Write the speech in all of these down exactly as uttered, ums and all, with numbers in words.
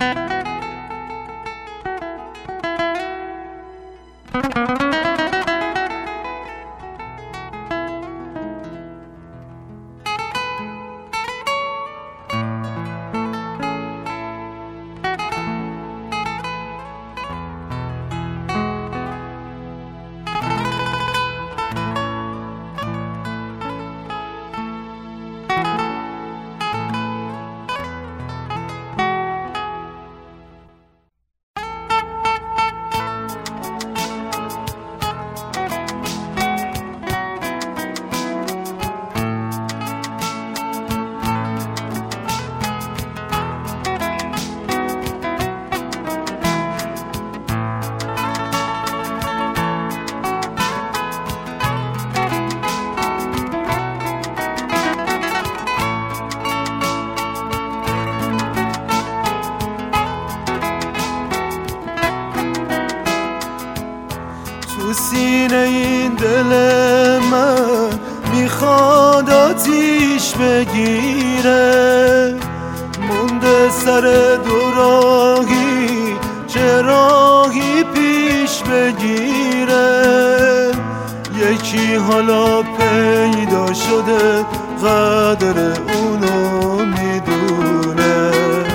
تو سینه این دل من میخواد آتیش بگیره، مونده سر دو راهی چه راهی پیش بگیره. یکی حالا پیدا شده قدر اونو میدونه،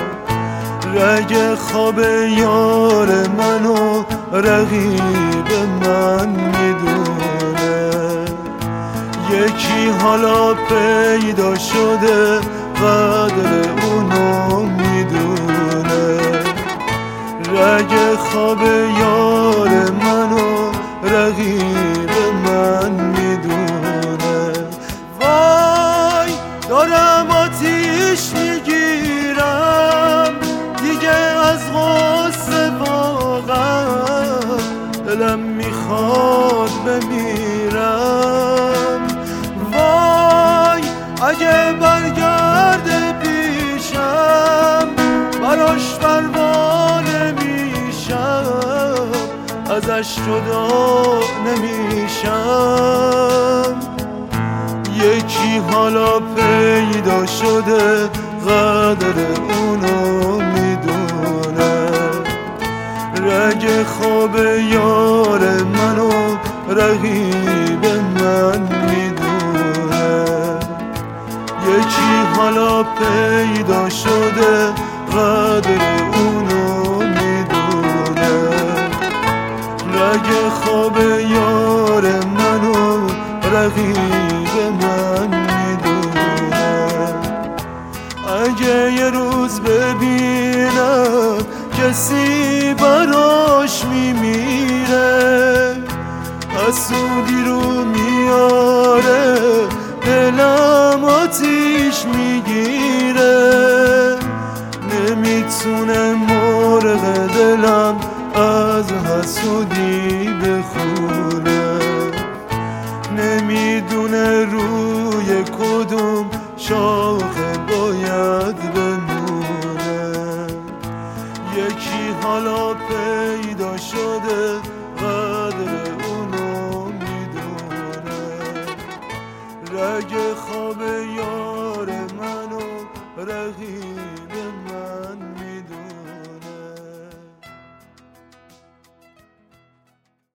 رگ خواب یار منو رقیب من میدونه. یکی حالا پیدا شده قدر اونو میدونه، رگ خواب یار منو رقیب من میدونه. وای دارم آتیش میگیرم دیگه از غصه، واقعا دلم میخواد بمیرم. وای اگه برگرده پیشم براش پروانه میشم، ازش جدا نمیشم. یکی حالا پیدا شده قدر اونو میدونه، رگ خواب یار منو رقیب من میدونه. یکی حالا پیدا شده قدر اونو میدونه، رگ خواب یار منو رقیب من میدونه. اگه یه روز ببینم کسی براش میمیره، حسودی رو میاره دلم آتیش میگیره. نمیتونه مرغ دلم از حسودی بخونه، نمیدونه روی کدوم شاخه باید بمونه. یکی حالا پیدا شده قدر اونو میدونه، رگ خواب یار منو رقیب